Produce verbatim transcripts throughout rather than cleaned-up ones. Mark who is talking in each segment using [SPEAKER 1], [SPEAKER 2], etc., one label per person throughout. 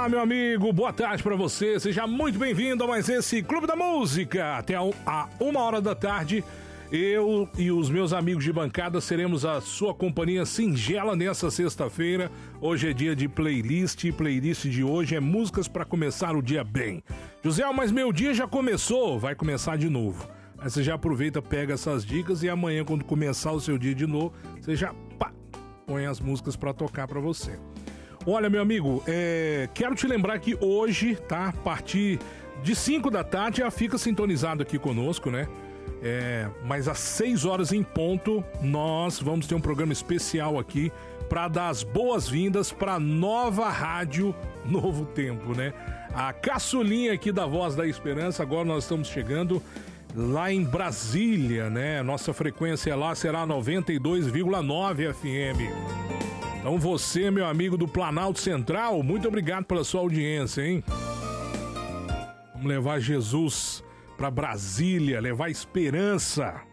[SPEAKER 1] Olá, meu amigo, boa tarde pra você, seja muito bem-vindo a mais esse Clube da Música. Até a uma hora da tarde, eu e os meus amigos de bancada seremos a sua companhia singela nessa sexta-feira. Hoje é dia de playlist, e playlist de hoje é músicas pra começar o dia bem. José, mas meu dia já começou, vai começar de novo. Aí você já aproveita, pega essas dicas e amanhã, quando começar o seu dia de novo, você já pá, põe as músicas pra tocar pra você. Olha, meu amigo, é, quero te lembrar que hoje, tá? A partir de cinco da tarde, já fica sintonizado aqui conosco, né? É, mas às seis horas em ponto, nós vamos ter um programa especial aqui para dar as boas-vindas para a nova rádio Novo Tempo, né? A caçulinha aqui da Voz da Esperança. Agora nós estamos chegando lá em Brasília, né? Nossa frequência lá será noventa e dois vírgula nove F M. Então você, meu amigo do Planalto Central, muito obrigado pela sua audiência, hein? Vamos levar Jesus para Brasília, levar esperança.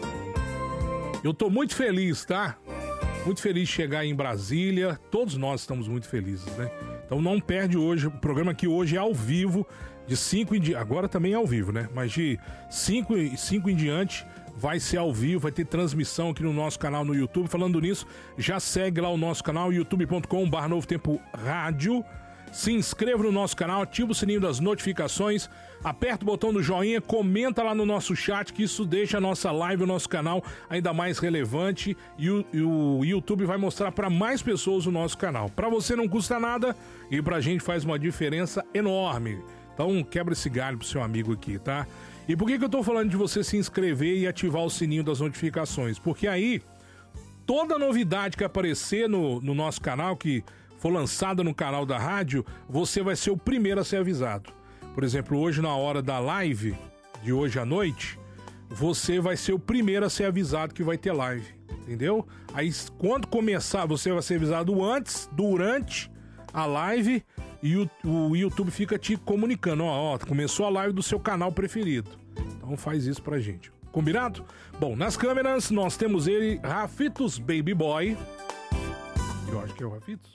[SPEAKER 1] Eu tô muito feliz, tá? Muito feliz de chegar em Brasília. Todos nós estamos muito felizes, né? Então não perde hoje, o programa aqui hoje é ao vivo, de cinco em diante, agora também é ao vivo, né? Mas de cinco em diante vai ser ao vivo, vai ter transmissão aqui no nosso canal no YouTube. Falando nisso, já segue lá o nosso canal, youtube ponto com barra Novo Tempo Rádio. Se inscreva no nosso canal, ativa o sininho das notificações, aperta o botão do joinha, comenta lá no nosso chat, que isso deixa a nossa live, o nosso canal ainda mais relevante, e o, e o YouTube vai mostrar para mais pessoas o nosso canal. Para você não custa nada e pra gente faz uma diferença enorme. Então quebra esse galho pro seu amigo aqui, tá? E por que que eu tô falando de você se inscrever e ativar o sininho das notificações? Porque aí, toda novidade que aparecer no, no nosso canal, que for lançada no canal da rádio, você vai ser o primeiro a ser avisado. Por exemplo, hoje na hora da live, de hoje à noite, você vai ser o primeiro a ser avisado que vai ter live, entendeu? Aí quando começar, você vai ser avisado antes, durante a live, e o, o YouTube fica te comunicando, ó, ó, começou a live do seu canal preferido. Então faz isso pra gente. Combinado? Bom, nas câmeras nós temos ele, Rafitos Baby Boy. Eu acho que é o Rafitos.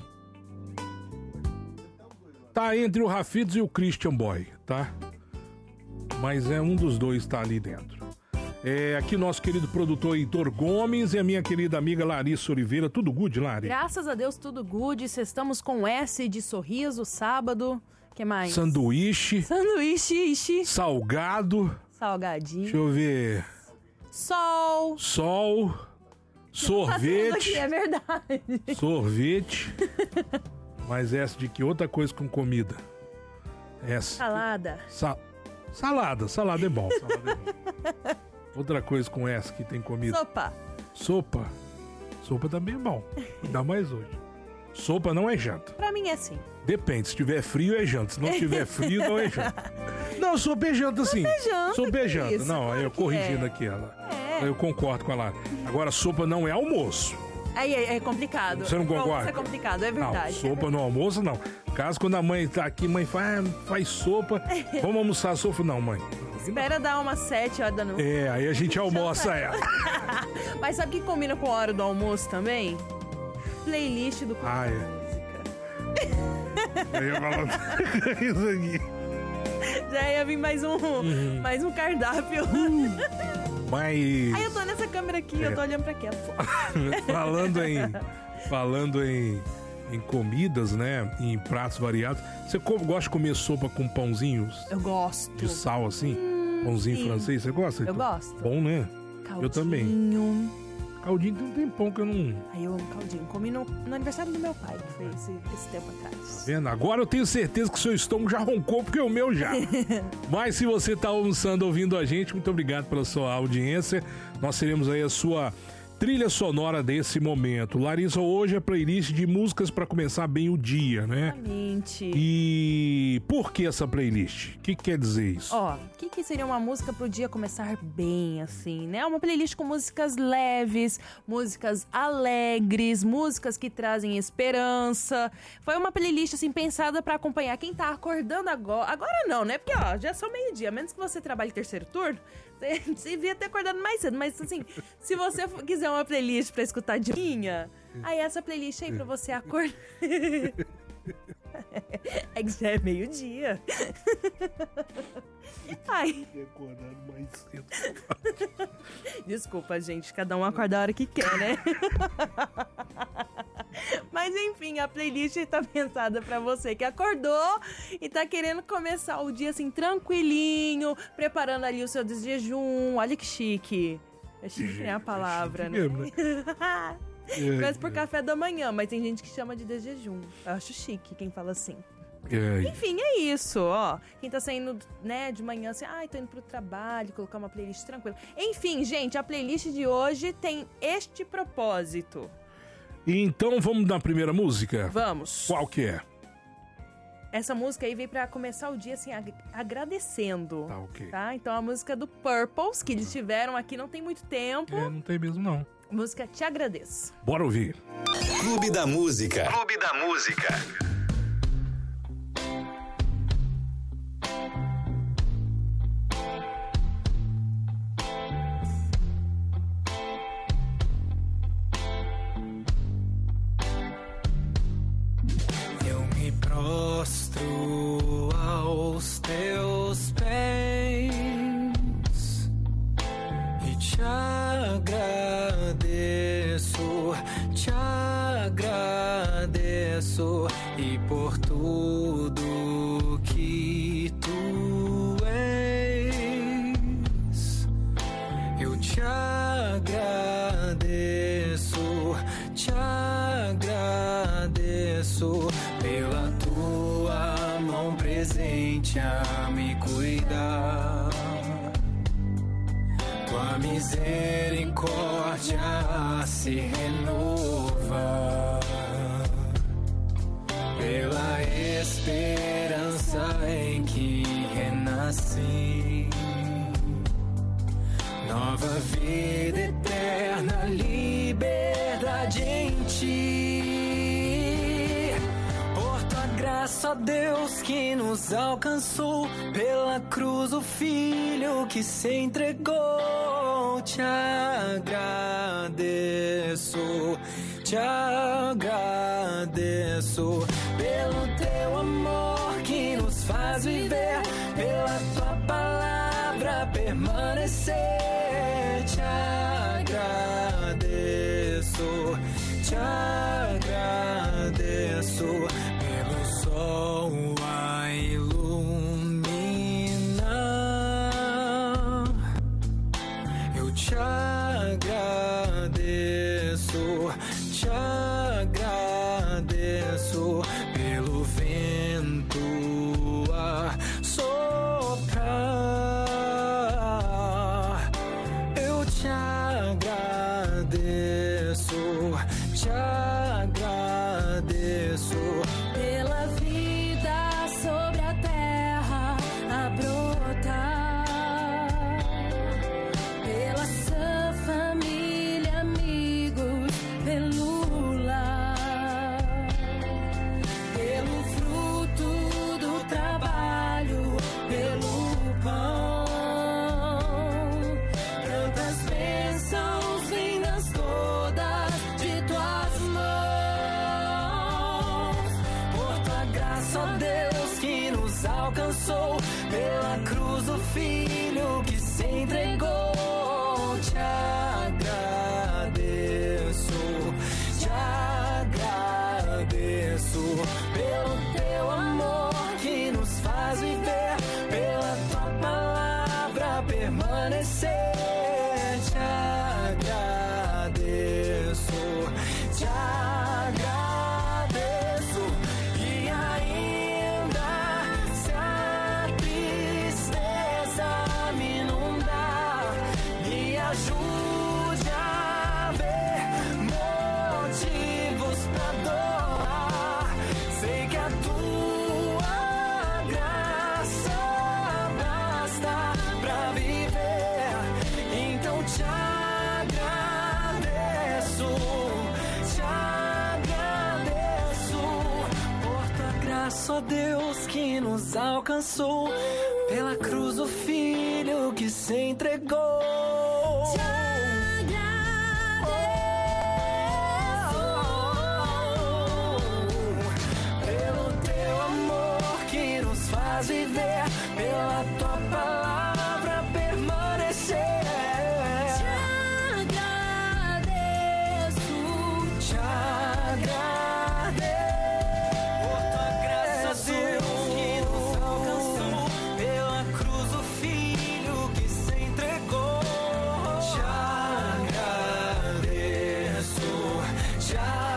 [SPEAKER 1] Tá entre o Rafitos e o Christian Boy, tá? Mas é um dos dois tá ali dentro. É, aqui nosso querido produtor Heitor Gomes e a minha querida amiga Larissa Oliveira. Tudo good, Lari?
[SPEAKER 2] Graças a Deus, tudo good. Estamos com S de sorriso, sábado. Que mais?
[SPEAKER 1] Sanduíche.
[SPEAKER 2] Sanduíche, ishi.
[SPEAKER 1] Salgado.
[SPEAKER 2] Salgadinho.
[SPEAKER 1] Deixa eu ver.
[SPEAKER 2] Sol.
[SPEAKER 1] Sol. Sorvete.
[SPEAKER 2] Aqui, é verdade.
[SPEAKER 1] Sorvete. Mas essa de que outra coisa com comida? Essa.
[SPEAKER 2] Salada.
[SPEAKER 1] Sa... Salada. Salada é bom. Salada é bom. Outra coisa com essa que tem comida.
[SPEAKER 2] Sopa.
[SPEAKER 1] Sopa. Sopa também é bom. Ainda mais hoje. Sopa não é janta.
[SPEAKER 2] Pra mim é assim.
[SPEAKER 1] Depende. Se tiver frio é janta. Se não tiver frio, não é janta. Não, sopa é janta sim.
[SPEAKER 2] Sopa é janta.
[SPEAKER 1] Sopa é janta.
[SPEAKER 2] Isso,
[SPEAKER 1] não,
[SPEAKER 2] claro
[SPEAKER 1] eu
[SPEAKER 2] que
[SPEAKER 1] corrigindo
[SPEAKER 2] é.
[SPEAKER 1] aqui ela.
[SPEAKER 2] É.
[SPEAKER 1] Eu concordo com ela. Agora, sopa não é almoço.
[SPEAKER 2] Aí é, é complicado.
[SPEAKER 1] Você não concorda?
[SPEAKER 2] Isso é complicado, é verdade.
[SPEAKER 1] Não, sopa no almoço não. Caso quando a mãe tá aqui, mãe faz, faz sopa. Vamos almoçar sopa? Não, mãe.
[SPEAKER 2] Espera dar umas sete horas da noite.
[SPEAKER 1] É, aí a gente almoça ela.
[SPEAKER 2] Mas sabe o que combina com a hora do almoço também? Playlist do
[SPEAKER 1] Ah, é.
[SPEAKER 2] Música.
[SPEAKER 1] Eu ia falar isso aqui.
[SPEAKER 2] Já ia vir mais um, uhum. mais um cardápio.
[SPEAKER 1] Mas...
[SPEAKER 2] Aí eu tô nessa câmera aqui, é. eu tô olhando pra aquela.
[SPEAKER 1] falando em, falando em, em comidas, né? Em pratos variados. Você gosta de comer sopa com pãozinhos?
[SPEAKER 2] Eu gosto.
[SPEAKER 1] De sal assim? Hum, Pãozinho sim. francês, você gosta?
[SPEAKER 2] Eu gosto.
[SPEAKER 1] Bom, né?
[SPEAKER 2] Caldinho.
[SPEAKER 1] Eu também. Caldinho tem um tempão que eu não...
[SPEAKER 2] Aí eu amo caldinho. Comi no, no aniversário do meu pai, que foi esse, esse tempo atrás.
[SPEAKER 1] Tá vendo? Agora eu tenho certeza que seu estômago já roncou, porque o meu já. Mas se você tá almoçando ouvindo a gente, muito obrigado pela sua audiência. Nós teremos aí a sua trilha sonora desse momento. Larissa, hoje é playlist de músicas para começar bem o dia, né?
[SPEAKER 2] Exatamente.
[SPEAKER 1] E por que essa playlist? O que, que quer dizer isso?
[SPEAKER 2] Ó, o que, que seria uma música pro dia começar bem, assim, né? Uma playlist com músicas leves, músicas alegres, músicas que trazem esperança. Foi uma playlist, assim, pensada para acompanhar quem tá acordando agora. Agora não, né? Porque, ó, já são meio-dia. A menos que você trabalhe terceiro turno, você devia ter acordado mais cedo. Mas, assim, se você quiser uma playlist pra escutar de manhã, aí essa playlist aí pra você acordar. É que já é meio-dia. Ai.
[SPEAKER 1] Mais cedo.
[SPEAKER 2] Desculpa, gente. Cada um acorda a hora que quer, né? Mas enfim, a playlist tá pensada pra você que acordou e tá querendo começar o dia assim tranquilinho, preparando ali o seu desjejum. Olha que chique. É chique, né, a palavra, é chique, né? Mesmo, né? Mas por café da manhã, mas tem gente que chama de desjejum. Eu acho chique quem fala assim. É. Enfim, é isso, ó. Quem tá saindo, né, de manhã assim, ai, tô indo pro trabalho, colocar uma playlist tranquila. Enfim, gente, a playlist de hoje tem este propósito.
[SPEAKER 1] Então vamos na primeira música?
[SPEAKER 2] Vamos.
[SPEAKER 1] Qual que é?
[SPEAKER 2] Essa música aí veio pra começar o dia assim, ag- agradecendo.
[SPEAKER 1] Tá, ok.
[SPEAKER 2] Tá? Então a música do Purples, que eles tiveram aqui não tem muito tempo.
[SPEAKER 1] É, não tem mesmo não.
[SPEAKER 2] A música Te Agradeço.
[SPEAKER 1] Bora ouvir.
[SPEAKER 3] Clube da Música. Clube da Música.
[SPEAKER 4] Prostro aos teus pés e te agradeço, te agradeço e por tudo que tu és, eu te agradeço, te agradeço pela tua mão presente a me cuidar, tua misericórdia se renova, pela esperança em que renasci, nova vida eterna, liberdade em ti. Graças a Deus que nos alcançou, pela cruz o Filho que se entregou. Te agradeço, te agradeço pelo teu amor que nos faz viver, pela tua palavra permanecer. Te agradeço, te agradeço pelo sol a iluminar. Eu te agradeço, te agradeço pelo vento a soprar. Eu te agradeço, te agradeço
[SPEAKER 5] pela vida sobre a terra a brotar, pela sua família, amigos, pelo lar, pelo fruto do trabalho, pelo pão, tantas bênçãos vindas todas de tuas mãos, por tua graça, ó Deus, que nos alcançou, pela cruz o Filho que se entregou. Te agradeço, te agradeço pelo teu amor que nos faz viver, pela tua palavra permanecer. Te agradeço, te agradeço, e ainda se a tristeza me inundar, me ajude a ver motivos pra adorar. Sei que a tua graça basta pra viver, então te agradeço, te agradeço por tua graça, ó Deus, que nos alcançou, pela cruz o Filho que se entregou. Te agradeço
[SPEAKER 4] Pelo teu faz viver, pela tua palavra permanecer. Te agradeço, te agradeço por tua graça, Deus, que nos alcançou, pela cruz o Filho que se entregou. Te agradeço, te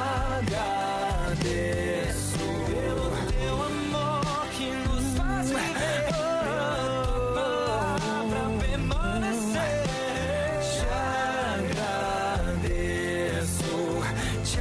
[SPEAKER 4] agradeço pelo teu amor que nos faz viver, pela tua palavra permanecer. Te agradeço, te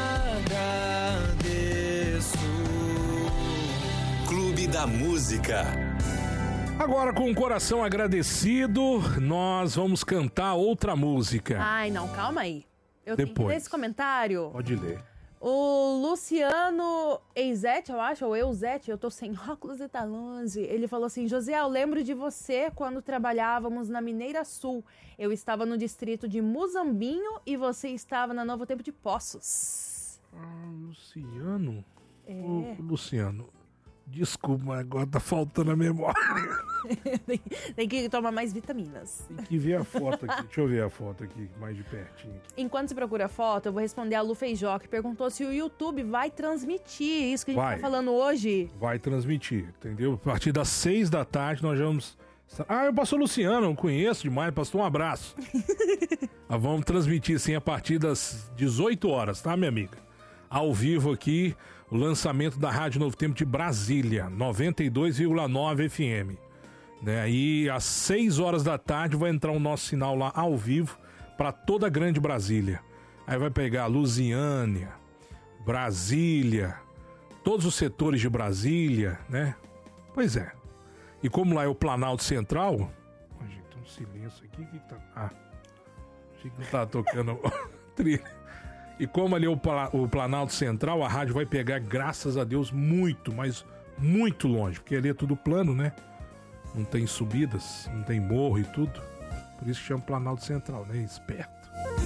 [SPEAKER 4] agradeço.
[SPEAKER 3] Clube da Música.
[SPEAKER 1] Agora, com o coração agradecido, nós vamos cantar outra música.
[SPEAKER 2] Ai, não, calma aí. Eu tenho que
[SPEAKER 1] Depois.
[SPEAKER 2] ler esse comentário.
[SPEAKER 1] Pode ler.
[SPEAKER 2] O Luciano Eizete, eu acho, ou Euzete, eu tô sem óculos e tá longe. Ele falou assim: José, eu lembro de você quando trabalhávamos na Mineira Sul. Eu estava no distrito de Muzambinho e você estava na Novo Tempo de Poços.
[SPEAKER 1] Ah, Luciano?
[SPEAKER 2] É.
[SPEAKER 1] Ô, Luciano, desculpa, mas agora tá faltando a memória.
[SPEAKER 2] tem, tem que tomar mais vitaminas.
[SPEAKER 1] Tem que ver a foto aqui. Deixa eu ver a foto aqui, mais de pertinho.
[SPEAKER 2] Enquanto você procura a foto, eu vou responder a Lu Feijó, que perguntou se o YouTube vai transmitir isso que a gente
[SPEAKER 1] Vai.
[SPEAKER 2] tá falando hoje.
[SPEAKER 1] Vai transmitir, entendeu? A partir das seis da tarde nós vamos... Ah, eu pastor Luciano, eu conheço demais, pastor, um abraço. Nós vamos transmitir sim a partir das dezoito horas, tá, minha amiga? Ao vivo aqui, o lançamento da Rádio Novo Tempo de Brasília, noventa e dois vírgula nove F M. Né? E às seis horas da tarde vai entrar o nosso sinal lá ao vivo para toda a grande Brasília. Aí vai pegar Lusiânia, Brasília, todos os setores de Brasília, né? Pois é. E como lá é o Planalto Central... Ai, gente, tem um silêncio aqui. Que tá... Ah, achei que não tava tocando trilha. E como ali é o, o Planalto Central, a rádio vai pegar, graças a Deus, muito, mas muito longe. Porque ali é tudo plano, né? Não tem subidas, não tem morro e tudo. Por isso que chama Planalto Central, né? Esperto.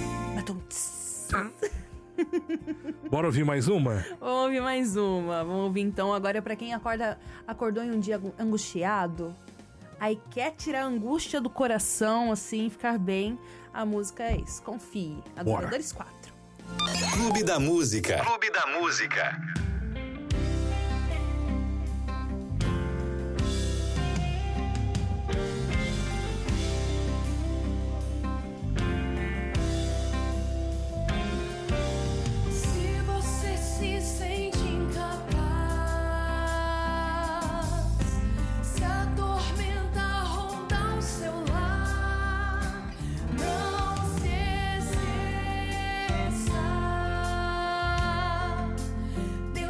[SPEAKER 1] Bora ouvir mais uma?
[SPEAKER 2] Vamos ouvir mais uma. Vamos ouvir então agora pra quem acorda, acordou em um dia angustiado. Aí quer tirar a angústia do coração, assim, ficar bem. A música é isso. Confie. Adoradores quatro.
[SPEAKER 3] Clube da Música. Clube da Música.
[SPEAKER 6] Se você se sente incapaz, se a tormenta ronda o seu lar, não se esqueça.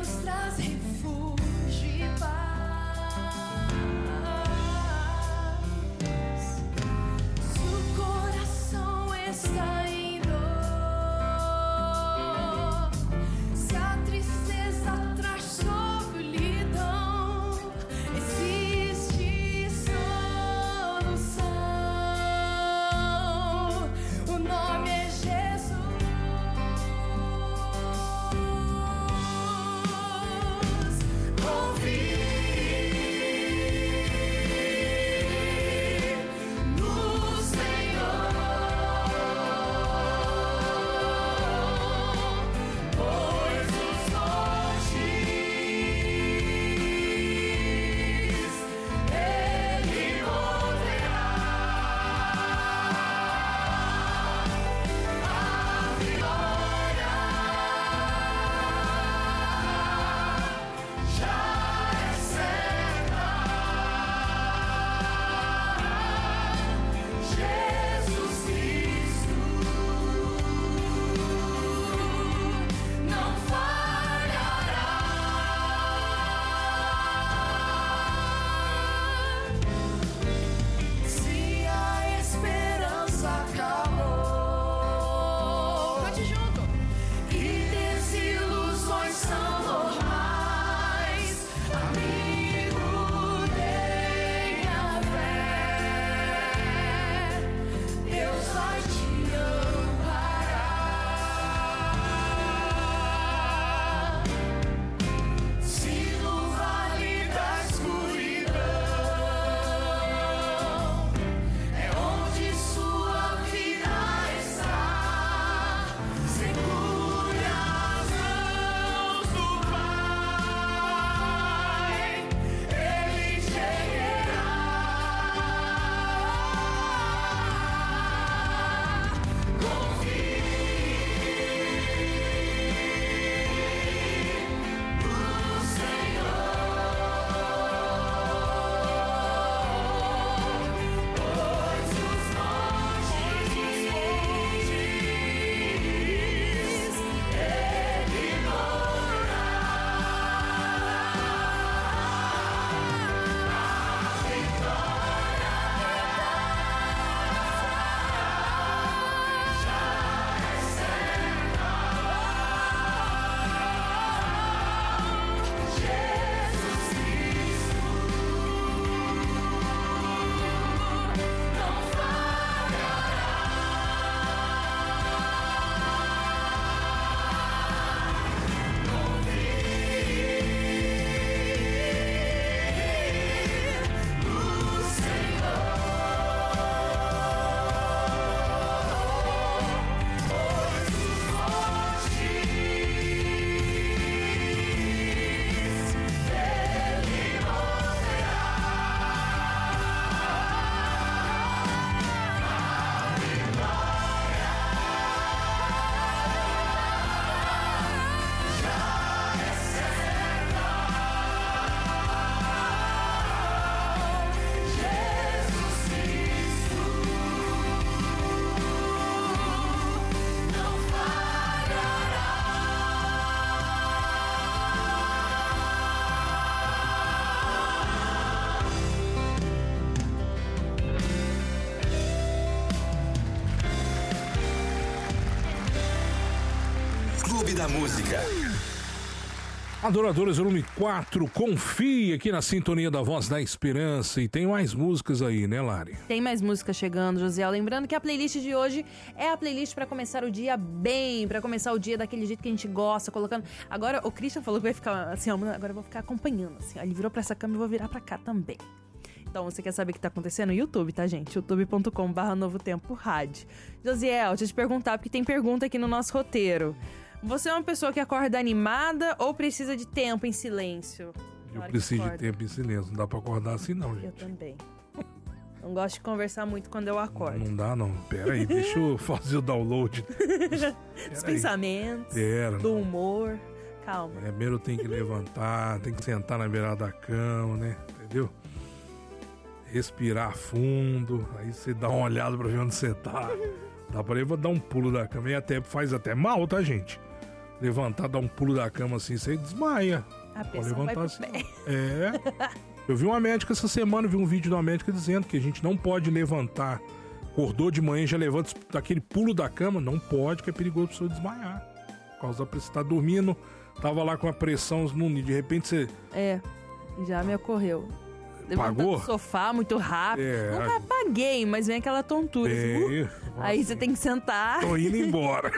[SPEAKER 3] da Música.
[SPEAKER 1] Adoradores, volume quatro, confie aqui na sintonia da Voz da Esperança. E tem mais músicas aí, né, Lari?
[SPEAKER 2] Tem mais música chegando, Josiel. Lembrando que a playlist de hoje é a playlist pra começar o dia bem, pra começar o dia daquele jeito que a gente gosta, colocando... Agora, o Christian falou que vai ficar assim, ó, agora eu vou ficar acompanhando, assim. Ele virou pra essa câmera e eu vou virar pra cá também. Então, você quer saber o que tá acontecendo? YouTube, tá, gente? youtube ponto com barra Novo Tempo Rádio. Josiel, deixa eu te perguntar, porque tem pergunta aqui no nosso roteiro. Você é uma pessoa que acorda animada ou precisa de tempo em silêncio?
[SPEAKER 1] Eu preciso de tempo em silêncio. Não dá pra acordar assim, não, gente.
[SPEAKER 2] Eu também. Não gosto de conversar muito quando eu acordo.
[SPEAKER 1] Não dá, não. Pera aí, deixa eu fazer o download.
[SPEAKER 2] Os pensamentos,
[SPEAKER 1] Pera,
[SPEAKER 2] do
[SPEAKER 1] não.
[SPEAKER 2] humor. Calma.
[SPEAKER 1] É, primeiro tem que levantar, tem que sentar na beirada da cama, né? Entendeu? Respirar fundo, aí você dá uma olhada pra ver onde você tá. Dá pra ir, vou dar um pulo da cama. E até faz até mal, tá, gente? Levantar, dar um pulo da cama assim, você desmaia.
[SPEAKER 2] A
[SPEAKER 1] Pode
[SPEAKER 2] pessoa vai
[SPEAKER 1] levantar
[SPEAKER 2] pro
[SPEAKER 1] assim.
[SPEAKER 2] pé.
[SPEAKER 1] É. Eu vi uma médica essa semana, vi um vídeo de uma médica dizendo que a gente não pode levantar. Acordou de manhã, já levanta daquele pulo da cama. Não pode, que é perigoso a pessoa desmaiar. Por causa da pressão. Você tá dormindo, tava lá com a pressão, de repente você...
[SPEAKER 2] É, já me ocorreu. Levantar
[SPEAKER 1] Pagou?
[SPEAKER 2] do sofá muito rápido.
[SPEAKER 1] É.
[SPEAKER 2] Nunca apaguei, mas vem aquela tontura. assim,
[SPEAKER 1] É.
[SPEAKER 2] uh, aí você tem que sentar.
[SPEAKER 1] Tô indo embora.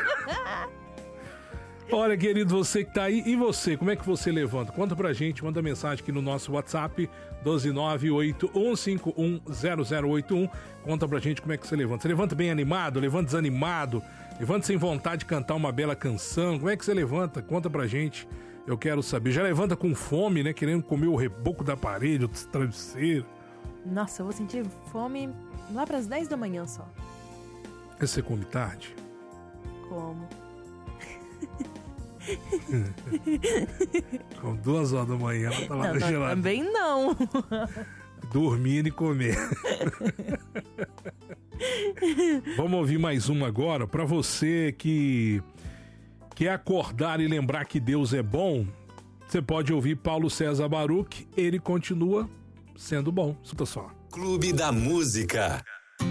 [SPEAKER 1] Olha, querido, você que tá aí, e você, como é que você levanta? Conta pra gente, manda mensagem aqui no nosso WhatsApp, um dois nove oito um cinco um zero zero oito um. Conta pra gente como é que você levanta. Você levanta bem animado, levanta desanimado, levanta sem vontade de cantar uma bela canção. Como é que você levanta? Conta pra gente, eu quero saber. Já levanta com fome, né, querendo comer o reboco da parede, o travesseiro.
[SPEAKER 2] Nossa, eu vou sentir fome lá pras dez da manhã só.
[SPEAKER 1] Você come tarde?
[SPEAKER 2] Como?
[SPEAKER 1] Com duas horas da manhã, ela tá lá
[SPEAKER 2] Não,
[SPEAKER 1] na
[SPEAKER 2] não,
[SPEAKER 1] gelada.
[SPEAKER 2] também não.
[SPEAKER 1] Dormindo e comer. Vamos ouvir mais uma agora. Pra você que quer acordar e lembrar que Deus é bom, você pode ouvir Paulo César Baruch. Ele continua sendo bom. Escuta só.
[SPEAKER 3] Clube da Música.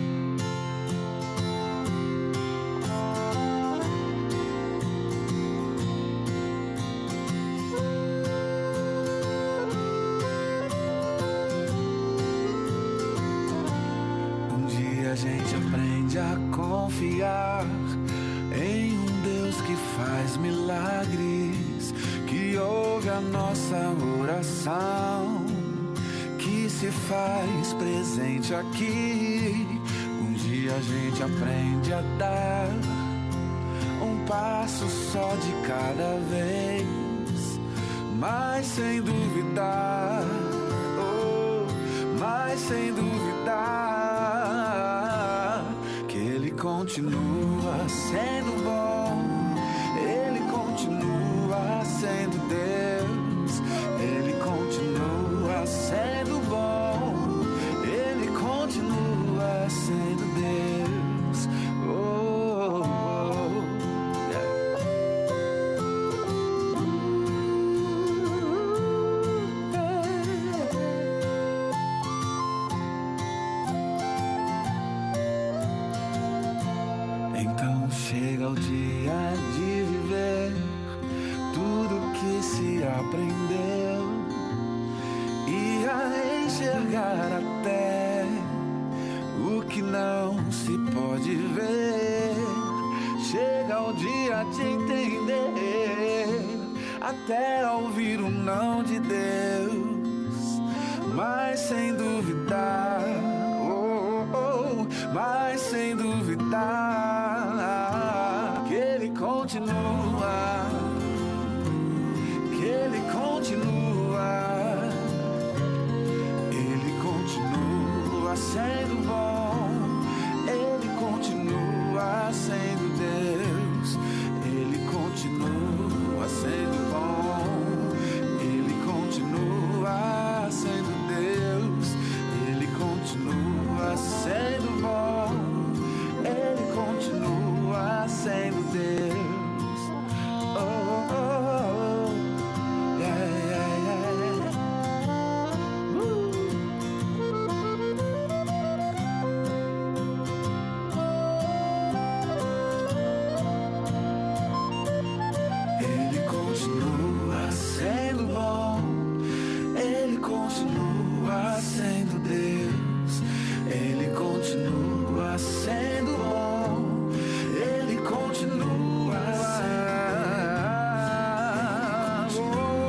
[SPEAKER 5] A gente aprende a confiar em um Deus que faz milagres, que ouve a nossa oração, que se faz presente aqui. Um dia a gente aprende a dar um passo só de cada vez, mas sem duvidar, oh, mas sem duvidar que Ele continua sendo bom, Ele continua sendo Deus, Ele continua sendo bom, Ele continua sendo Deus. Oh, oh, Então chega o dia de viver tudo que se aprendeu e a enxergar até o que não se pode ver. Chega o dia de entender, até ouvir o não de Deus, mas sem duvidar, oh, oh, oh, mas sem duvidar que Ele continua, que Ele continua, Ele continua sendo bom, Ele continua sendo Deus, Ele continua sendo bom, Ele continua sendo Deus, Ele continua sendo bom, Ele continua sendo Deus. Oh, oh, oh, yeah, yeah, yeah. Uh. sendo Deus, Ele continua sendo bom, Ele continua sendo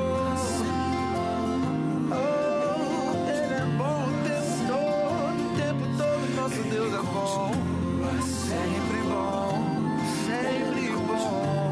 [SPEAKER 5] bom. Oh, Ele é bom o tempo todo, o tempo todo, nosso Deus é bom, sempre bom, sempre bom.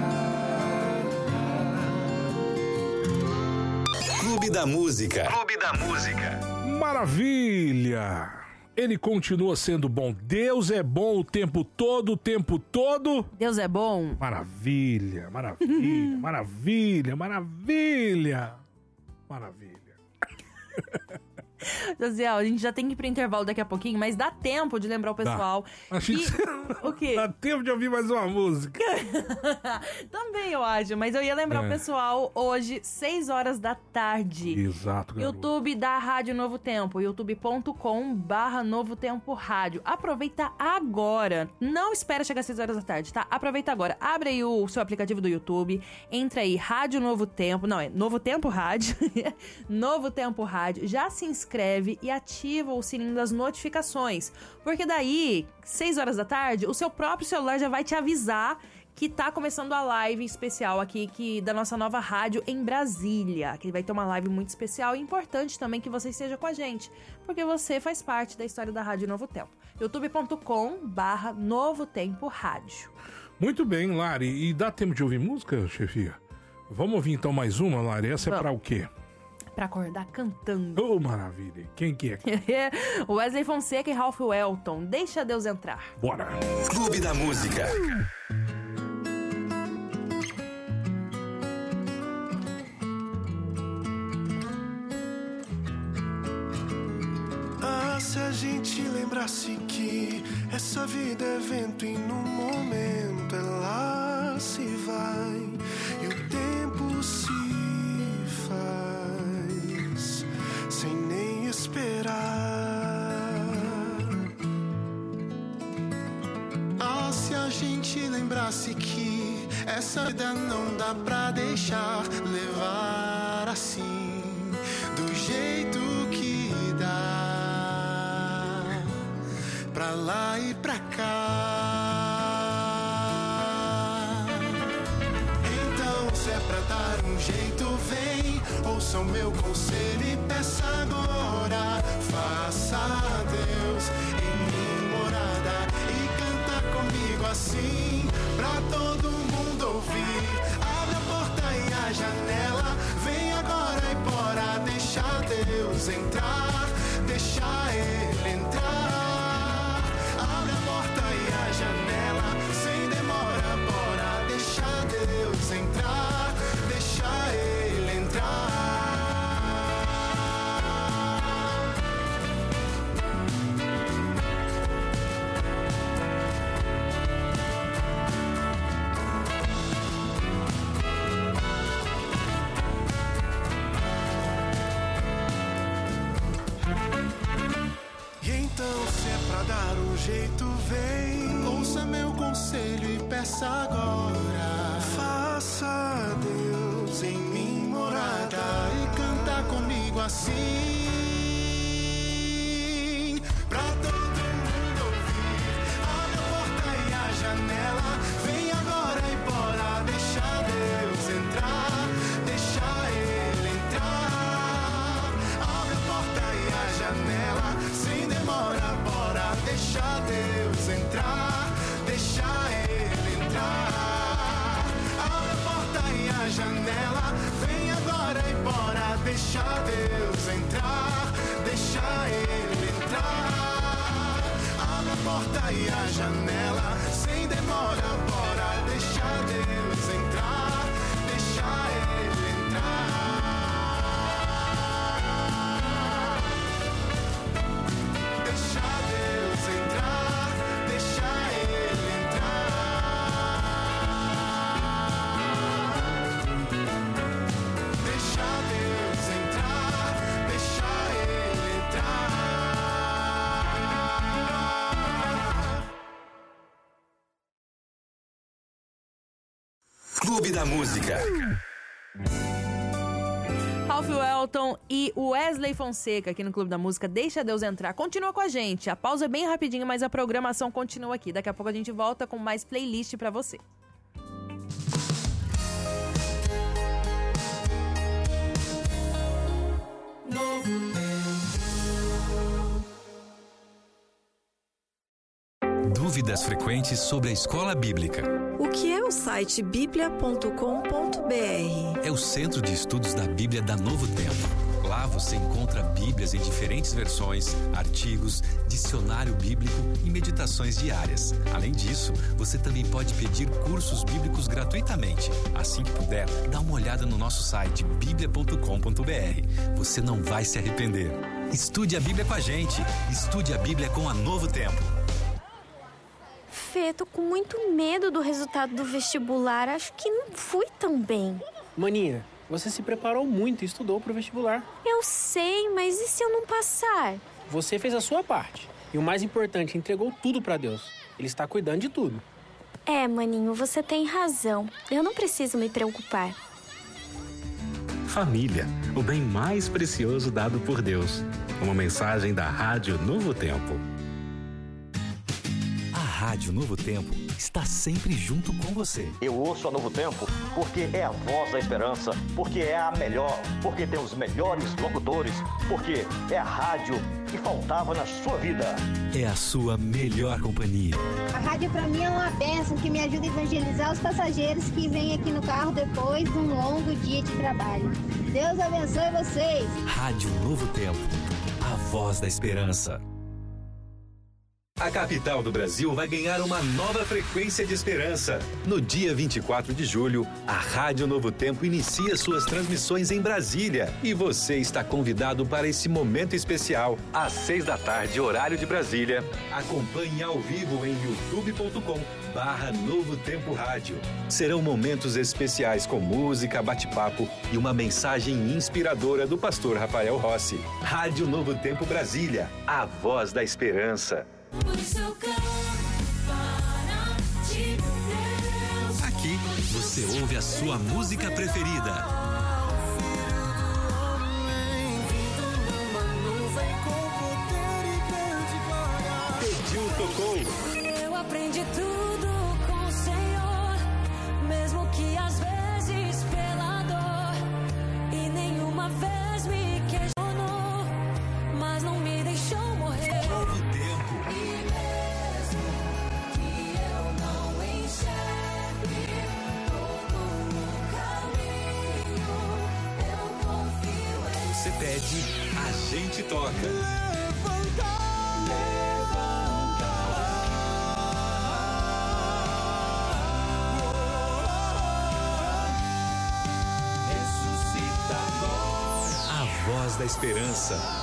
[SPEAKER 3] Clube da Música. Clube da Música.
[SPEAKER 1] Maravilha! Ele continua sendo bom. Deus é bom o tempo todo, o tempo todo.
[SPEAKER 2] Deus é bom.
[SPEAKER 1] Maravilha, maravilha, maravilha, maravilha. Maravilha.
[SPEAKER 2] Josiel, a gente já tem que ir pro intervalo daqui a pouquinho, mas dá tempo de lembrar o pessoal.
[SPEAKER 1] Acho
[SPEAKER 2] que...
[SPEAKER 1] que
[SPEAKER 2] O quê?
[SPEAKER 1] dá tempo de ouvir mais uma música.
[SPEAKER 2] Também eu acho, mas eu ia lembrar
[SPEAKER 1] É.
[SPEAKER 2] o pessoal hoje, seis horas da tarde.
[SPEAKER 1] Exato, garoto.
[SPEAKER 2] YouTube da Rádio Novo Tempo, youtube ponto com barra Novo Tempo Rádio. Aproveita agora. Não espera chegar às seis horas da tarde, tá? Aproveita agora. Abre aí o seu aplicativo do YouTube, entra aí, Rádio Novo Tempo, não, é Novo Tempo Rádio. Novo Tempo Rádio. Já se inscreve e ativa o sininho das notificações. Porque daí, seis horas da tarde, o seu próprio celular já vai te avisar que tá começando a live especial aqui que, da nossa nova rádio em Brasília. Que vai ter uma live muito especial e importante também que você esteja com a gente, porque você faz parte da história da Rádio Novo Tempo. youtube ponto com barra Novo Tempo Rádio.
[SPEAKER 1] Muito bem, Lari. E dá tempo de ouvir música, chefia? Vamos ouvir então mais uma, Lari? Essa é
[SPEAKER 2] Vamos.
[SPEAKER 1] pra o quê?
[SPEAKER 2] Pra acordar cantando.
[SPEAKER 1] Oh, maravilha. Quem que é?
[SPEAKER 2] Wesley Fonseca e Ralph Welton. Deixa Deus entrar.
[SPEAKER 1] Bora.
[SPEAKER 3] Clube da Música.
[SPEAKER 7] Ah, se a gente lembrasse que essa vida é vento e num momento ela se vai e o tempo se faz sem nem esperar. Ah, se a gente lembrasse que essa vida não dá pra deixar levar assim, do jeito que dá, pra lá e pra cá. Então, se é pra dar um jeito, vem, ouça o meu conselho e peça agora. Faça a Deus em mim morada e canta comigo assim, pra todo mundo ouvir. Abre a porta e a janela, vem agora e bora. Deixa Deus entrar, deixa Ele entrar. Abre a porta e a janela, sem demora, bora. Deixa Deus entrar, deixa Ele entrar. E então, se é pra dar um jeito, vem, ouça meu conselho e peça agora. Faça a Deus em mim morada e canta comigo assim, pra todo mundo ouvir. Abre a porta e a janela, vem agora e bora. Deixa Deus entrar, deixa Ele entrar. Abre a porta e a janela, sem demora, bora. Deixa Deus entrar, deixa Ele entrar. Abre a porta e a janela, vem agora e bora. Deixa Deus entrar, deixa Ele entrar. Abre a porta e a janela, sem demora, bora. Deixa Deus entrar, deixa Ele entrar. Deixa Deus entrar, deixa Ele entrar. Deixa Deus entrar, deixa Ele entrar.
[SPEAKER 3] Clube da Música.
[SPEAKER 2] Ralph Ralph Welton e Wesley Fonseca aqui no Clube da Música. Deixa Deus entrar. Continua com a gente. A pausa é bem rapidinho, mas a programação continua aqui. Daqui a pouco a gente volta com mais playlist pra você.
[SPEAKER 3] Dúvidas frequentes sobre a escola bíblica.
[SPEAKER 8] O que é o site bíblia ponto com ponto b r?
[SPEAKER 3] É o centro de estudos da Bíblia da Novo Tempo. Lá você encontra Bíblias em diferentes versões, artigos, dicionário bíblico e meditações diárias. Além disso, você também pode pedir cursos bíblicos gratuitamente. Assim que puder, dá uma olhada no nosso site bíblia ponto com ponto b r. Você não vai se arrepender. Estude a Bíblia com a gente. Estude a Bíblia com a Novo Tempo.
[SPEAKER 9] Fê, tô com muito medo do resultado do vestibular. Acho que não fui tão bem.
[SPEAKER 10] Maninha, você se preparou muito e estudou pro vestibular.
[SPEAKER 9] Eu sei, mas e se eu não passar?
[SPEAKER 10] Você fez a sua parte. E o mais importante, entregou tudo pra Deus. Ele está cuidando de tudo.
[SPEAKER 9] É, maninho, você tem razão. Eu não preciso me preocupar.
[SPEAKER 11] Família, o bem mais precioso dado por Deus. Uma mensagem da Rádio Novo Tempo.
[SPEAKER 3] A Rádio Novo Tempo está sempre junto com você.
[SPEAKER 12] Eu ouço a Novo Tempo porque é a voz da esperança, porque é a melhor, porque tem os melhores locutores, porque é a rádio que faltava na sua vida.
[SPEAKER 3] É a sua melhor companhia.
[SPEAKER 13] A rádio para mim é uma bênção que me ajuda a evangelizar os passageiros que vêm aqui no carro depois de um longo dia de trabalho. Deus abençoe vocês.
[SPEAKER 3] Rádio Novo Tempo, a voz da esperança. A capital do Brasil vai ganhar uma nova frequência de esperança. No dia vinte e quatro de julho, a Rádio Novo Tempo inicia suas transmissões em Brasília. E você está convidado para esse momento especial. Às seis da tarde, horário de Brasília. Acompanhe ao vivo em youtube ponto com barra Novo Tempo Rádio. Serão momentos especiais com música, bate-papo e uma mensagem inspiradora do pastor Rafael Rossi. Rádio Novo Tempo Brasília, a voz da esperança. Aqui você ouve a sua música preferida. Pediu, tocou.
[SPEAKER 4] Eu aprendi tudo com o Senhor, mesmo que às vezes pela dor, e nenhuma vez me questionou, mas não me deixou morrer.
[SPEAKER 3] Novo tempo. Você pede, a gente toca. Levanta, levanta. Ressuscita agora. A voz da esperança.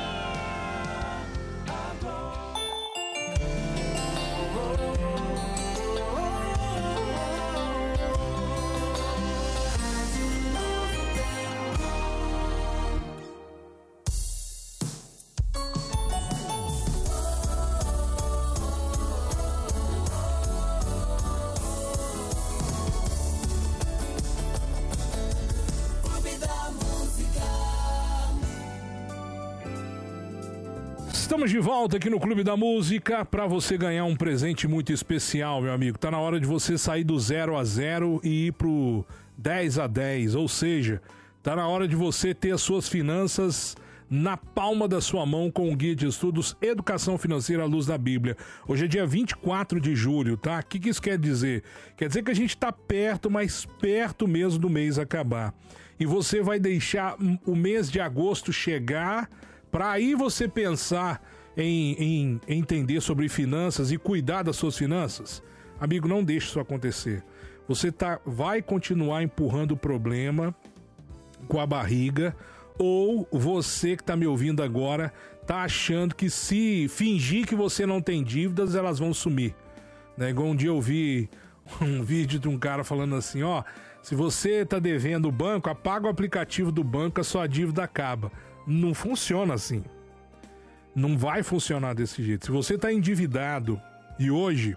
[SPEAKER 1] Estamos de volta aqui no Clube da Música para você ganhar um presente muito especial, meu amigo. Tá na hora de você sair do zero a zero e ir pro dez a dez, ou seja, tá na hora de você ter as suas finanças na palma da sua mão com o Guia de Estudos Educação Financeira à Luz da Bíblia. Hoje é dia vinte e quatro de julho, tá? O que, que isso quer dizer? Quer dizer que a gente tá perto, mas perto mesmo do mês acabar. E você vai deixar o mês de agosto chegar para aí você pensar em, em entender sobre finanças e cuidar das suas finanças. Amigo, não deixe isso acontecer. Você tá, vai continuar empurrando o problema com a barriga, ou você que está me ouvindo agora tá achando que se fingir que você não tem dívidas, elas vão sumir. Né? Igual um dia eu vi um vídeo de um cara falando assim, ó, se você tá devendo o banco, apaga o aplicativo do banco, a sua dívida acaba. Não funciona assim. Não vai funcionar desse jeito. Se você está endividado, e hoje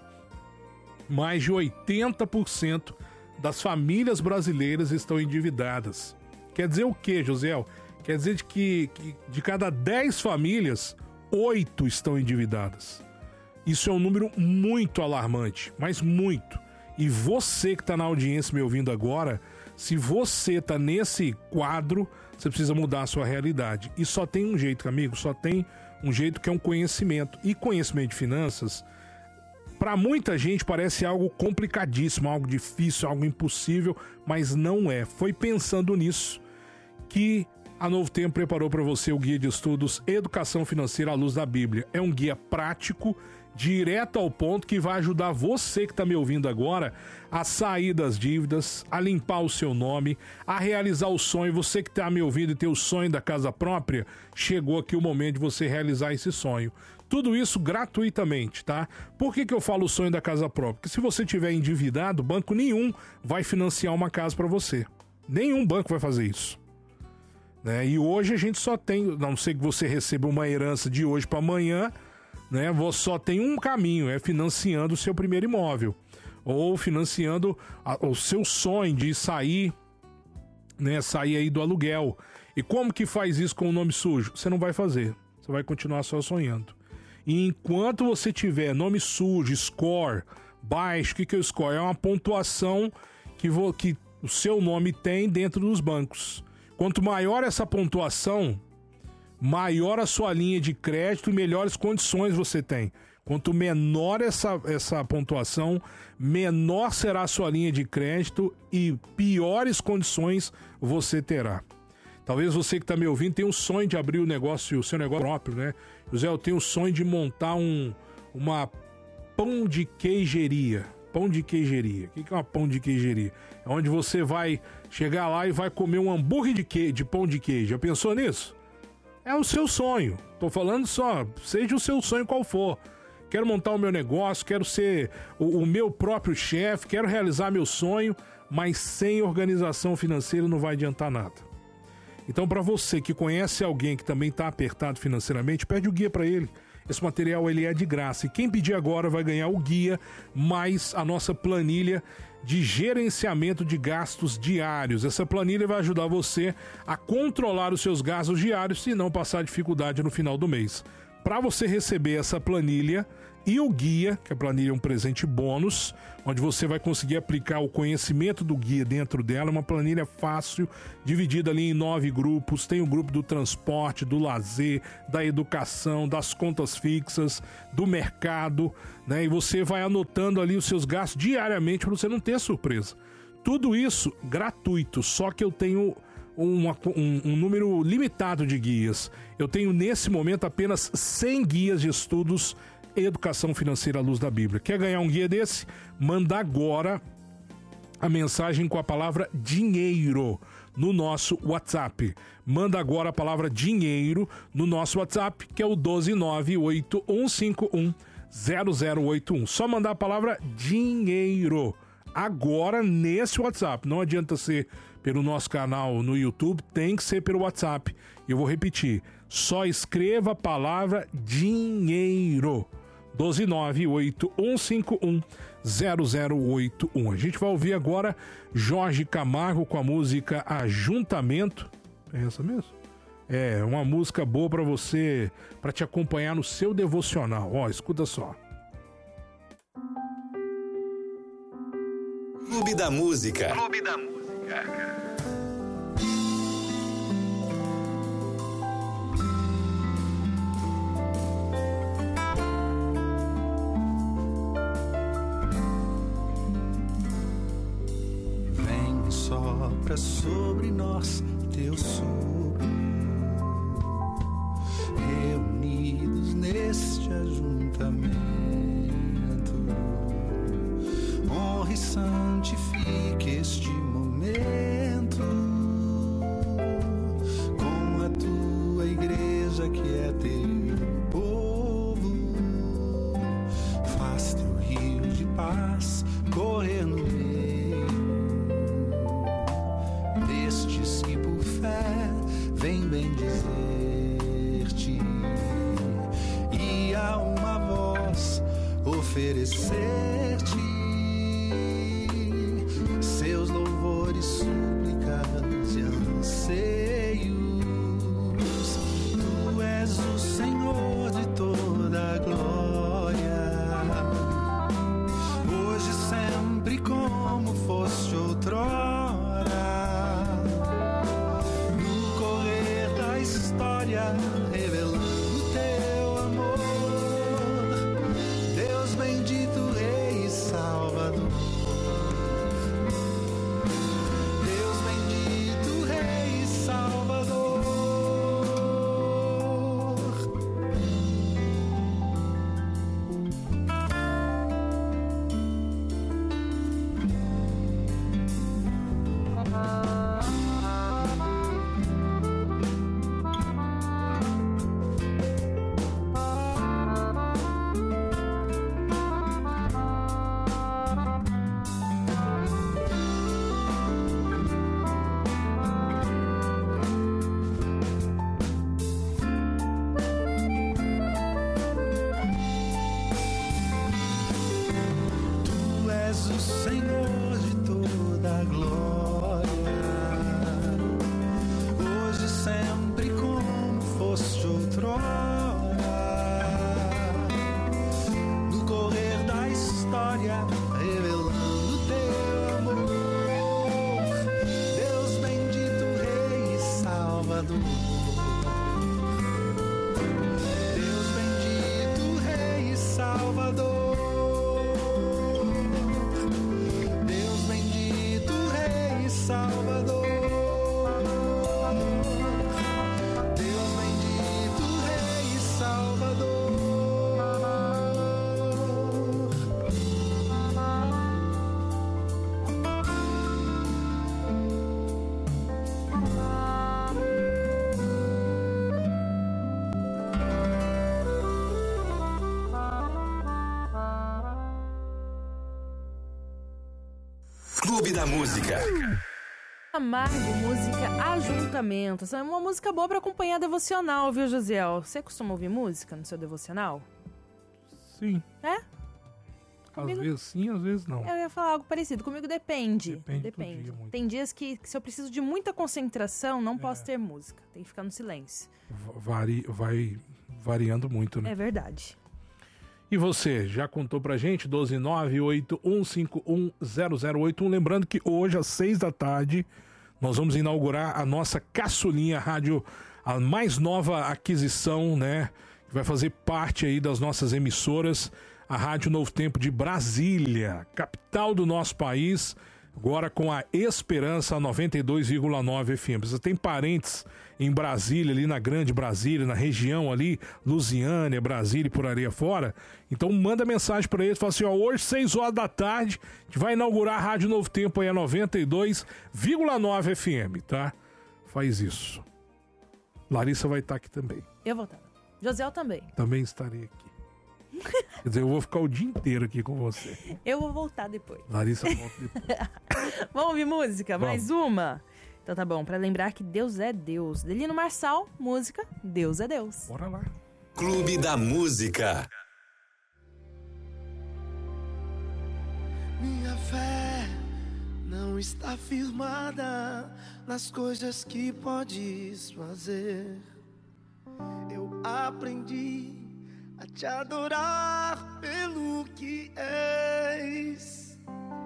[SPEAKER 1] mais de oitenta por cento das famílias brasileiras estão endividadas. Quer dizer o quê, Josiel? Quer dizer de que, que de cada dez famílias, oito estão endividadas. Isso é um número muito alarmante, mas muito. E você que está na audiência me ouvindo agora, se você está nesse quadro, você precisa mudar a sua realidade. E só tem um jeito, amigo, só tem um jeito que é um conhecimento. E conhecimento de finanças, para muita gente parece algo complicadíssimo, algo difícil, algo impossível, mas não é. Foi pensando nisso que a Novo Tempo preparou para você o Guia de Estudos Educação Financeira à Luz da Bíblia. É um guia prático, direto ao ponto, que vai ajudar você que está me ouvindo agora a sair das dívidas, a limpar o seu nome, a realizar o sonho. Você que está me ouvindo e tem o sonho da casa própria, chegou aqui o momento de você realizar esse sonho. Tudo isso gratuitamente, tá? Por que que eu falo o sonho da casa própria? Porque se você tiver endividado, banco nenhum vai financiar uma casa para você. Nenhum banco vai fazer isso. Né? E hoje a gente só tem, a não ser que você receba uma herança de hoje para amanhã, né? Você só tem um caminho, é financiando o seu primeiro imóvel. Ou financiando a, o seu sonho de sair, né? Sair aí do aluguel. E como que faz isso com o nome sujo? Você não vai fazer, você vai continuar só sonhando. E enquanto você tiver nome sujo, score, baixo, o que que é o score? É uma pontuação que, vo, que o seu nome tem dentro dos bancos. Quanto maior essa pontuação, maior a sua linha de crédito e melhores condições você tem. Quanto menor essa, essa pontuação, menor será a sua linha de crédito e piores condições você terá. Talvez você que está me ouvindo tenha um sonho de abrir o negócio, o seu negócio próprio, né? José, eu tenho um sonho de montar um, uma pão de queijeria. Pão de queijeria. O que é uma pão de queijeria? É onde você vai chegar lá e vai comer um hambúrguer de, que... de pão de queijo. Já pensou nisso? É o seu sonho. Tô falando só, seja o seu sonho qual for. Quero montar o meu negócio, quero ser o, o meu próprio chefe, quero realizar meu sonho, mas sem organização financeira não vai adiantar nada. Então, para você que conhece alguém que também está apertado financeiramente, pede o guia para ele. Esse material ele é de graça e quem pedir agora vai ganhar o guia mais a nossa planilha de gerenciamento de gastos diários. Essa planilha vai ajudar você a controlar os seus gastos diários e não passar dificuldade no final do mês. Para você receber essa planilha e o guia, que a planilha é um presente bônus, onde você vai conseguir aplicar o conhecimento do guia dentro dela, uma planilha fácil, dividida ali em nove grupos. Tem o grupo do transporte, do lazer, da educação, das contas fixas, do mercado, né? E você vai anotando ali os seus gastos diariamente para você não ter surpresa. Tudo isso gratuito, só que eu tenho Uma, um, um número limitado de guias. Eu tenho nesse momento apenas cem guias de estudos Educação Financeira à Luz da Bíblia. Quer ganhar um guia desse? Manda agora a mensagem com a palavra dinheiro no nosso WhatsApp. Manda agora a palavra dinheiro no nosso WhatsApp, que é o um dois nove oito um cinco um zero zero oito um. Só mandar a palavra dinheiro agora nesse WhatsApp. Não adianta ser pelo nosso canal no YouTube, tem que ser pelo WhatsApp. Eu vou repetir, só escreva a palavra dinheiro. um dois nove oito um cinco um zero zero oito um. A gente vai ouvir agora Jorge Camargo com a música Ajuntamento. É essa mesmo? É, uma música boa para você, para te acompanhar no seu devocional. Ó, escuta só.
[SPEAKER 3] Clube da Música.
[SPEAKER 14] Clube da Música.
[SPEAKER 5] Vem, sopra sobre nós teu sopro, reunidos neste ajuntamento. Honra e santifique este momento com a tua igreja que é teu povo. Faz teu rio de paz correr no meio destes que por fé vem bendizer-te e a uma voz oferecer-te seus louvores, súplicas e anseios. anseios. Tu és o Senhor de toda a glória, hoje e sempre como foste outrora. No correr da história, revelando teu amor, Deus bendito, Rei e Salvador. Deus bendito, Rei e Salvador. Tu és o Senhor de toda a glória, hoje e sempre como foste outrora. No correr da história, revelando teu amor, Deus bendito, Rei e Salvador. Deus bendito, Rei e Salvador. Deus bendito, Rei e Salvador. Deus bendito, Rei e Salvador.
[SPEAKER 3] Clube da Música.
[SPEAKER 2] Amargo, música Ajuntamento. Essa é uma música boa pra acompanhar devocional, viu, Josiel? Você costuma ouvir música no seu devocional?
[SPEAKER 1] Sim.
[SPEAKER 2] É?
[SPEAKER 1] Às
[SPEAKER 2] Comigo-
[SPEAKER 1] vezes sim, às vezes não.
[SPEAKER 2] Eu ia falar algo parecido. Comigo depende.
[SPEAKER 1] Depende do dia muito.
[SPEAKER 2] Tem dias que, que se eu preciso de muita concentração, não posso ter música. Tem que ficar no silêncio.
[SPEAKER 1] Va- Vari, vai variando muito, né?
[SPEAKER 2] É verdade.
[SPEAKER 1] E você, já contou pra gente? doze nove oito um cinco um zero zero oito um. Lembrando que hoje, às seis da tarde, nós vamos inaugurar a nossa caçulinha rádio, a mais nova aquisição, né? Que vai fazer parte aí das nossas emissoras, a Rádio Novo Tempo de Brasília, capital do nosso país, agora com a Esperança noventa e dois vírgula nove F M. Você tem parentes em Brasília, ali na Grande Brasília, na região ali, Lusiânia, Brasília e por aí afora. Então manda mensagem para eles, fala assim, ó, hoje seis horas da tarde, a gente vai inaugurar a Rádio Novo Tempo aí a noventa e dois vírgula nove F M, tá? Faz isso. Larissa vai estar aqui também.
[SPEAKER 2] Eu vou estar. Josiel também.
[SPEAKER 1] Também estarei aqui. Quer dizer, eu vou ficar o dia inteiro aqui com você.
[SPEAKER 2] Eu vou voltar depois.
[SPEAKER 1] Larissa volta depois.
[SPEAKER 2] Vamos ouvir música?
[SPEAKER 1] Vamos.
[SPEAKER 2] Mais uma? Então tá bom, pra lembrar que Deus é Deus. Delino Marçal, música Deus é Deus.
[SPEAKER 1] Bora lá.
[SPEAKER 3] Clube da Música.
[SPEAKER 5] Minha fé não está firmada nas coisas que podes fazer. Eu aprendi a te adorar pelo que és.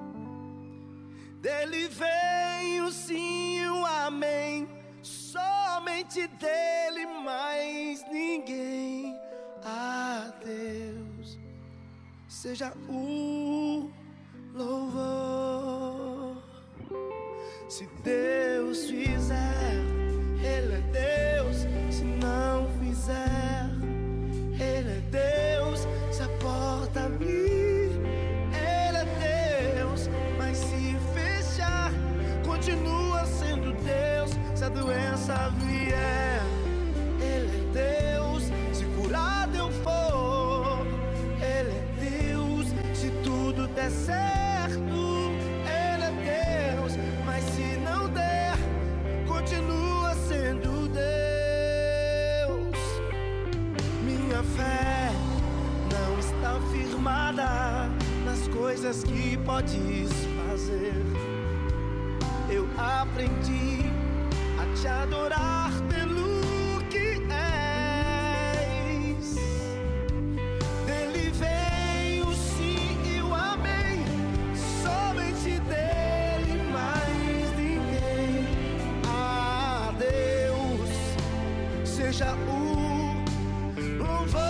[SPEAKER 5] Dele vem o sim e o amém, somente dele, mais ninguém. A Deus seja o louvor. Se Deus fizer, Ele é Deus. Se não fizer, Ele é Deus. Se a porta abrir, Ele é Deus. Mas se fechar, continua sendo Deus. Se a doença vier, Ele é Deus. Se curado eu for, Ele é Deus. Se tudo der certo, Ele é Deus. Mas se não der, continua sendo Deus. Minha fé não está firmada nas coisas que podes fazer. Eu aprendi a te adorar pelo que és. Dele vem o sim e o amém, somente dele, mais ninguém. A Deus seja o louvor.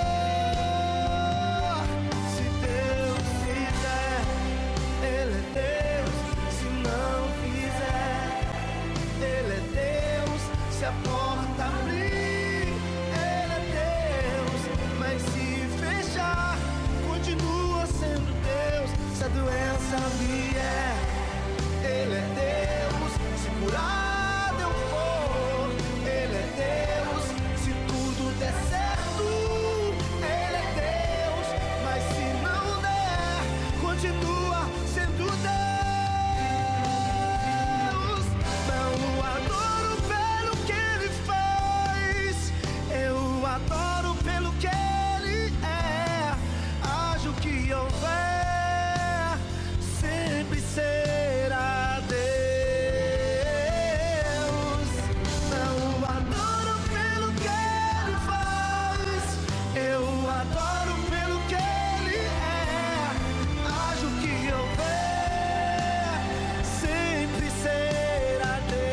[SPEAKER 5] Se Deus fizer, Ele é Deus. Se não fizer, Ele é Deus. Se a porta abrir, Ele é Deus. Mas se fechar, continua sendo Deus. Se a doença vier, Ele é Deus. Se curado eu for, Ele é Deus. Se tudo der certo, Ele é Deus. Mas se não der, continua sendo Deus. Não o adoro pelo que Ele faz, eu o adoro pelo que Ele é. Haja o que houver, sempre será Deus. Não o adoro pelo que Ele faz, eu o adoro pelo que Ele é. Haja o que houver, sempre será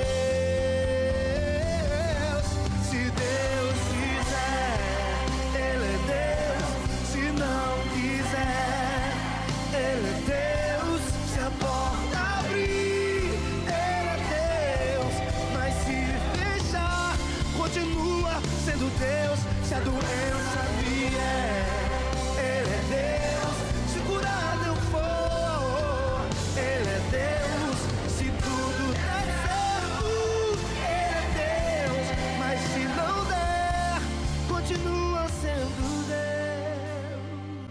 [SPEAKER 5] Deus. Se Deus quiser, Ele é Deus. Se não quiser, Ele é Deus. Se a porta abrir, Ele é Deus. Mas se fechar, continua sendo Deus. Se a doença vier, Ele é Deus. Se curado eu for, Ele é Deus. Se tudo der certo, Ele é Deus. Mas se não der, continua sendo Deus.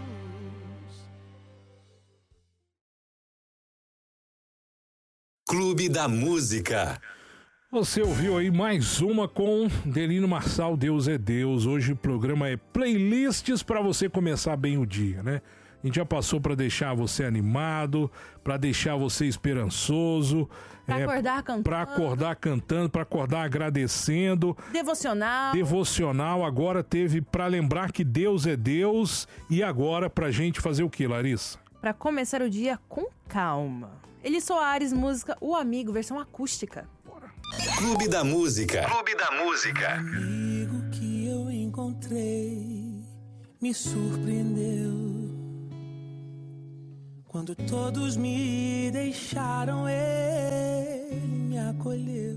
[SPEAKER 3] Clube da Música.
[SPEAKER 1] Você ouviu aí mais uma com Delino Marçal, Deus é Deus. Hoje o programa é playlists para você começar bem o dia, né? A gente já passou para deixar você animado, para deixar você esperançoso,
[SPEAKER 2] Pra acordar cantando.
[SPEAKER 1] para acordar cantando, para acordar agradecendo.
[SPEAKER 2] Devocional.
[SPEAKER 1] Devocional agora teve para lembrar que Deus é Deus e agora pra gente fazer o que, Larissa?
[SPEAKER 2] Pra começar o dia com calma. Eli Soares, música O Amigo, versão acústica.
[SPEAKER 3] Clube da Música. Clube da Música.
[SPEAKER 14] Amigo que eu encontrei me surpreendeu. Quando todos me deixaram, ele me acolheu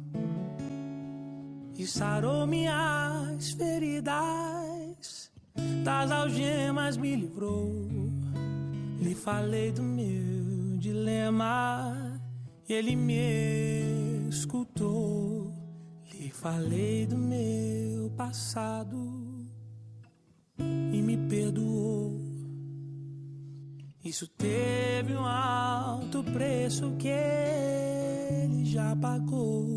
[SPEAKER 14] e sarou minhas feridas, das algemas me livrou. Lhe falei do meu dilema e ele me escutou. Lhe falei do meu passado e me perdoou. Isso teve um alto preço que ele já pagou.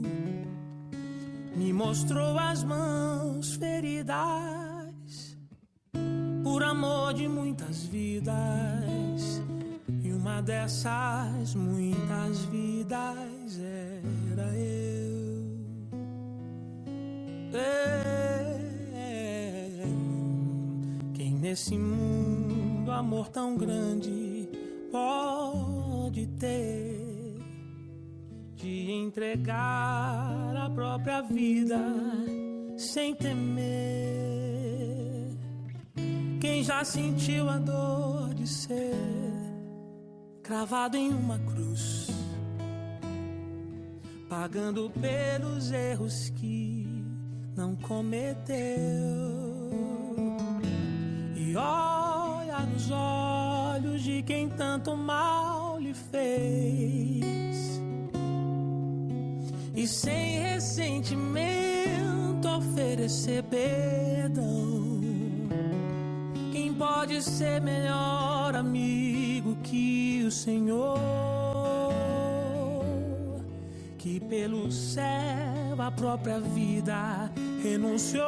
[SPEAKER 14] Me mostrou as mãos feridas por amor de muitas vidas. E uma dessas muitas vidas era eu. É, quem nesse mundo amor tão grande pode ter, de entregar a própria vida sem temer. Quem já sentiu a dor de ser cravado em uma cruz, pagando pelos erros que não cometeu, e olha nos olhos de quem tanto mal lhe fez, e sem ressentimento oferecer perdão. Quem pode ser melhor amigo que o Senhor, que pelo céu a própria vida renunciou?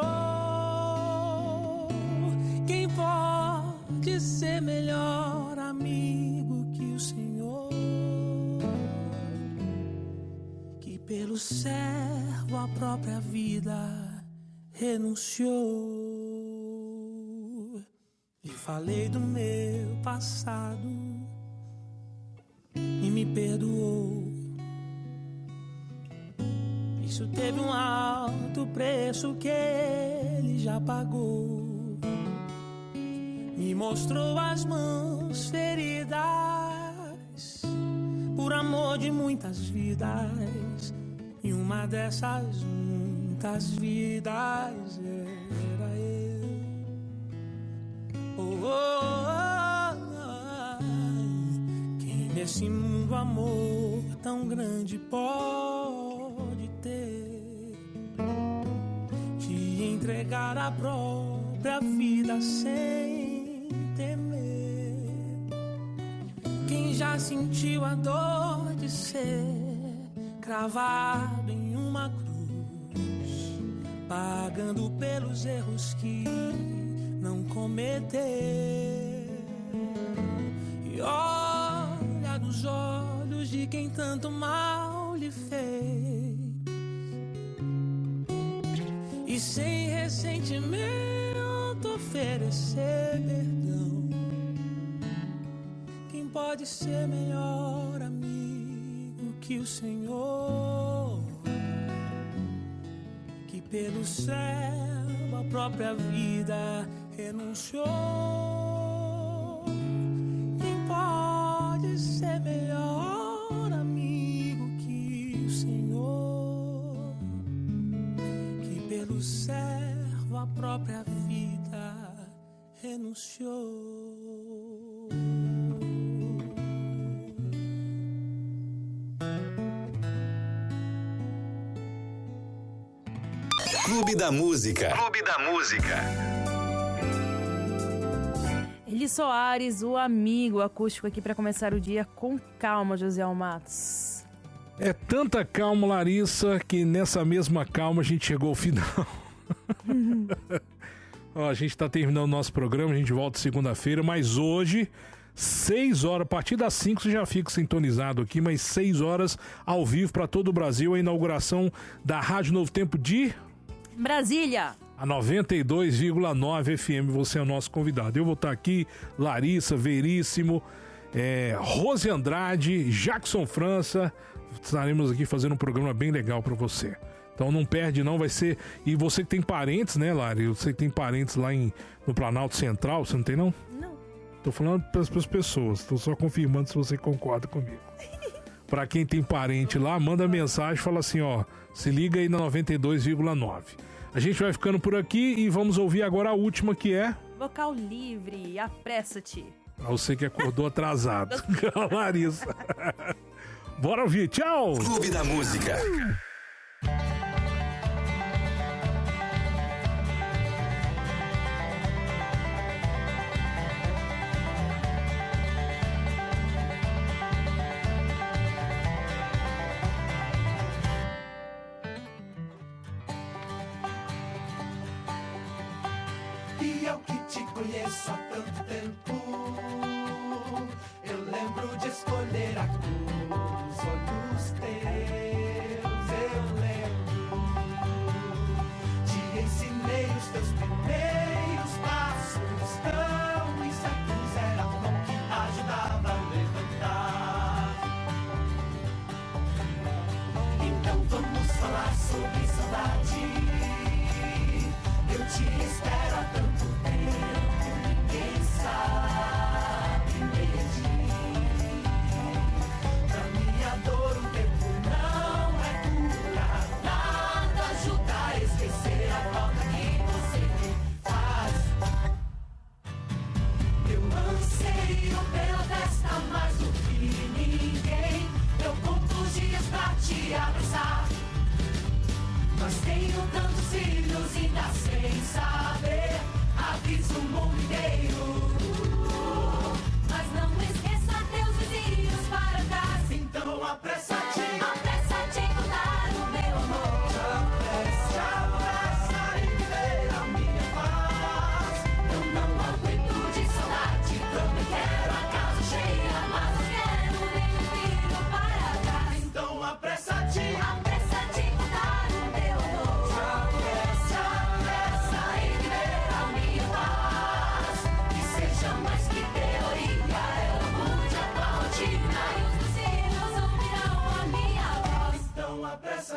[SPEAKER 14] Quem pode ser melhor amigo que o Senhor, que pelo servo a própria vida renunciou. E falei do meu passado e me perdoou. Isso teve um alto preço que ele já pagou. Me mostrou as mãos feridas por amor de muitas vidas. E uma dessas muitas vidas era eu. Oh, oh, oh, oh. Quem nesse mundo amor tão grande pode ter, de entregar a própria vida sem temer? Quem já sentiu a dor de ser cravado em uma cruz, pagando pelos erros que não cometeu? E olha nos olhos de quem tanto mal lhe fez, e sem ressentimento oferecer perdão. Quem pode ser melhor amigo que o Senhor, que pelo servo a própria vida renunciou? Quem pode ser melhor amigo que o Senhor, que pelo servo a própria vida renunciou?
[SPEAKER 3] Clube da Música. Clube da Música.
[SPEAKER 2] Eli Soares, o amigo acústico aqui para começar o dia com calma, José Matos.
[SPEAKER 1] É tanta calma, Larissa, que nessa mesma calma a gente chegou ao final. Ó, a gente tá terminando o nosso programa, a gente volta segunda-feira, mas hoje, seis horas, a partir das cinco você já fica sintonizado aqui, mas seis horas ao vivo para todo o Brasil, a inauguração da Rádio Novo Tempo de
[SPEAKER 2] Brasília.
[SPEAKER 1] A noventa e dois vírgula nove F M, você é o nosso convidado. Eu vou estar aqui, Larissa, Veríssimo, é, Rose Andrade, Jackson França. Estaremos aqui fazendo um programa bem legal para você. Então não perde não, vai ser... E você que tem parentes, né, Lari? Você que tem parentes lá em, no Planalto Central, você não tem não?
[SPEAKER 2] Não.
[SPEAKER 1] Tô falando para as pessoas, tô só confirmando se você concorda comigo. Para quem tem parente lá, manda mensagem, fala assim, ó, se liga aí na noventa e dois vírgula nove. A gente vai ficando por aqui e vamos ouvir agora a última, que é...
[SPEAKER 2] Vocal livre, apressa-te.
[SPEAKER 1] Pra você que acordou atrasado. Larissa. Bora ouvir, tchau!
[SPEAKER 3] Clube da Música.
[SPEAKER 5] E eu que te conheço há tanto tempo, eu lembro de escolher a cor dos olhos teus. Eu lembro, te ensinei os teus primeiros passos tão incertos, era a mão que ajudava a levantar. Então vamos falar sobre saudade. Eu te espero há tanto tempo, ninguém sabe medir. Pra minha dor o tempo não é cura, nada ajuda a esquecer a falta que você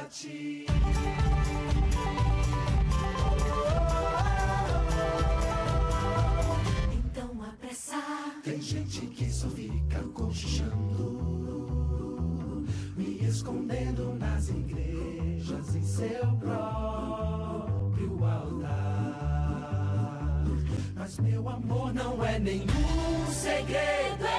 [SPEAKER 5] ti.
[SPEAKER 6] Então apressar.
[SPEAKER 5] Tem gente que só fica cochichando, me escondendo nas igrejas em seu próprio altar. Mas meu amor não é nenhum segredo.